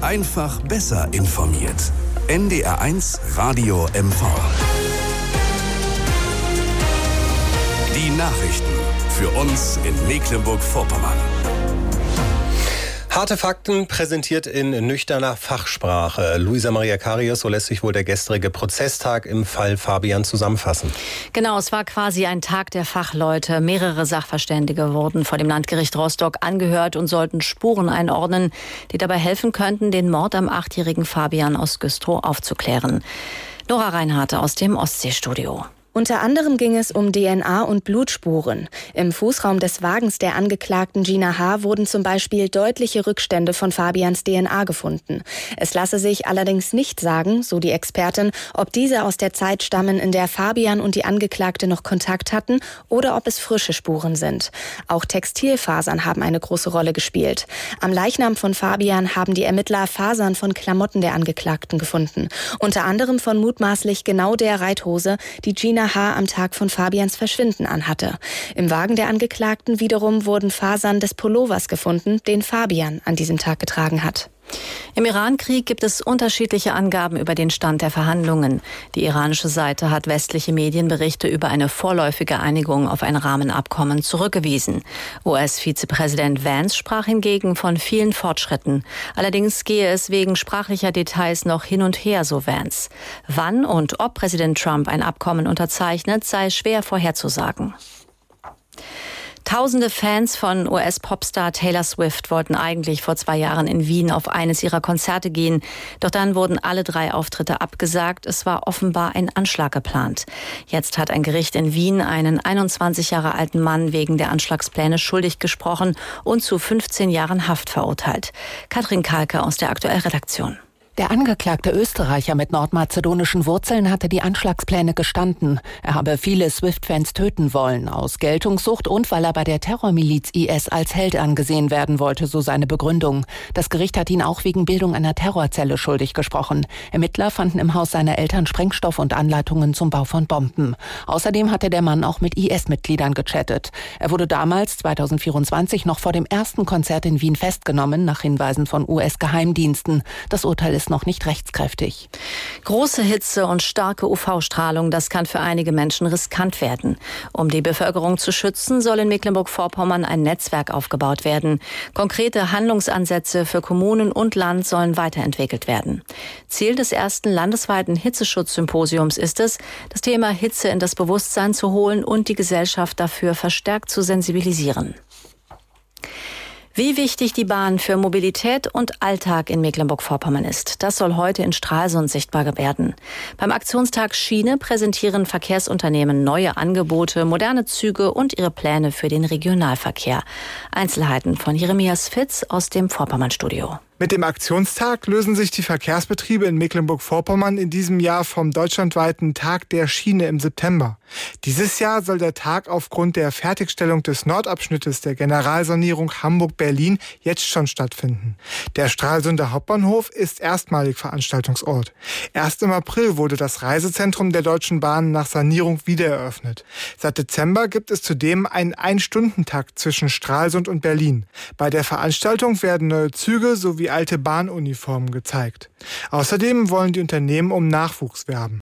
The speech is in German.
Einfach besser informiert. NDR1 Radio MV. Die Nachrichten für uns in Mecklenburg-Vorpommern. Harte Fakten präsentiert in nüchterner Fachsprache. Luisa Maria Karius, so lässt sich wohl der gestrige Prozesstag im Fall Fabian zusammenfassen. Genau, es war quasi ein Tag der Fachleute. Mehrere Sachverständige wurden vor dem Landgericht Rostock angehört und sollten Spuren einordnen, die dabei helfen könnten, den Mord am 8-jährigen Fabian aus Güstrow aufzuklären. Nora Reinhardt aus dem Ostseestudio. Unter anderem ging es um DNA und Blutspuren. Im Fußraum des Wagens der Angeklagten Gina H. wurden zum Beispiel deutliche Rückstände von Fabians DNA gefunden. Es lasse sich allerdings nicht sagen, so die Expertin, ob diese aus der Zeit stammen, in der Fabian und die Angeklagte noch Kontakt hatten, oder ob es frische Spuren sind. Auch Textilfasern haben eine große Rolle gespielt. Am Leichnam von Fabian haben die Ermittler Fasern von Klamotten der Angeklagten gefunden. Unter anderem von mutmaßlich genau der Reithose, die Gina H. am Tag von Fabians Verschwinden anhatte. Im Wagen der Angeklagten wiederum wurden Fasern des Pullovers gefunden, den Fabian an diesem Tag getragen hat. Im Irankrieg gibt es unterschiedliche Angaben über den Stand der Verhandlungen. Die iranische Seite hat westliche Medienberichte über eine vorläufige Einigung auf ein Rahmenabkommen zurückgewiesen. US-Vizepräsident Vance sprach hingegen von vielen Fortschritten. Allerdings gehe es wegen sprachlicher Details noch hin und her, so Vance. Wann und ob Präsident Trump ein Abkommen unterzeichnet, sei schwer vorherzusagen. Tausende Fans von US-Popstar Taylor Swift wollten eigentlich vor 2 Jahren in Wien auf eines ihrer Konzerte gehen. Doch dann wurden alle 3 Auftritte abgesagt. Es war offenbar ein Anschlag geplant. Jetzt hat ein Gericht in Wien einen 21 Jahre alten Mann wegen der Anschlagspläne schuldig gesprochen und zu 15 Jahren Haft verurteilt. Katrin Kalke aus der Aktuell-Redaktion. Der angeklagte Österreicher mit nordmazedonischen Wurzeln hatte die Anschlagspläne gestanden. Er habe viele Swift-Fans töten wollen, aus Geltungssucht und weil er bei der Terrormiliz IS als Held angesehen werden wollte, so seine Begründung. Das Gericht hat ihn auch wegen Bildung einer Terrorzelle schuldig gesprochen. Ermittler fanden im Haus seiner Eltern Sprengstoff und Anleitungen zum Bau von Bomben. Außerdem hatte der Mann auch mit IS-Mitgliedern gechattet. Er wurde damals, 2024, noch vor dem ersten Konzert in Wien festgenommen, nach Hinweisen von US-Geheimdiensten. Das Urteil ist noch nicht rechtskräftig. Große Hitze und starke UV-Strahlung, das kann für einige Menschen riskant werden. Um die Bevölkerung zu schützen, soll in Mecklenburg-Vorpommern ein Netzwerk aufgebaut werden. Konkrete Handlungsansätze für Kommunen und Land sollen weiterentwickelt werden. Ziel des ersten landesweiten Hitzeschutzsymposiums ist es, das Thema Hitze in das Bewusstsein zu holen und die Gesellschaft dafür verstärkt zu sensibilisieren. Wie wichtig die Bahn für Mobilität und Alltag in Mecklenburg-Vorpommern ist, das soll heute in Stralsund sichtbar werden. Beim Aktionstag Schiene präsentieren Verkehrsunternehmen neue Angebote, moderne Züge und ihre Pläne für den Regionalverkehr. Einzelheiten von Jeremias Fitz aus dem Vorpommern-Studio. Mit dem Aktionstag lösen sich die Verkehrsbetriebe in Mecklenburg-Vorpommern in diesem Jahr vom deutschlandweiten Tag der Schiene im September. Dieses Jahr soll der Tag aufgrund der Fertigstellung des Nordabschnittes der Generalsanierung Hamburg-Berlin jetzt schon stattfinden. Der Stralsunder Hauptbahnhof ist erstmalig Veranstaltungsort. Erst im April wurde das Reisezentrum der Deutschen Bahn nach Sanierung wiedereröffnet. Seit Dezember gibt es zudem einen 1-Stunden-Takt zwischen Stralsund und Berlin. Bei der Veranstaltung werden neue Züge sowie alte Bahnuniformen gezeigt. Außerdem wollen die Unternehmen um Nachwuchs werben.